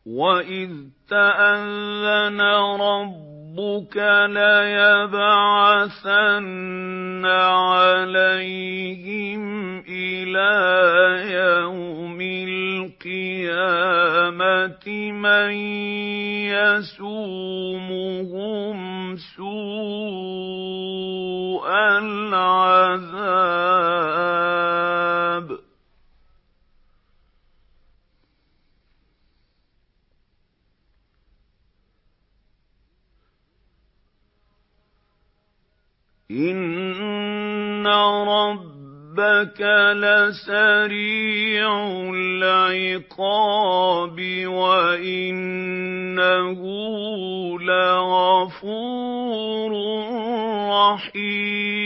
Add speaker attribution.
Speaker 1: وَإِذْ تَأَذَّنَ رَبُّكَ لَيَبْعَثَنَّ عَلَيْهِمْ إِلَىٰ يَوْمِ الْقِيَامَةِ مَن يَسُومُهُمْ سُوءَ الْعَذَابِ إِنَّ رَبَّكَ لَسَرِيعُ الْعِقَابِ وَإِنَّهُ لَغَفُورٌ رَّحِيمٌ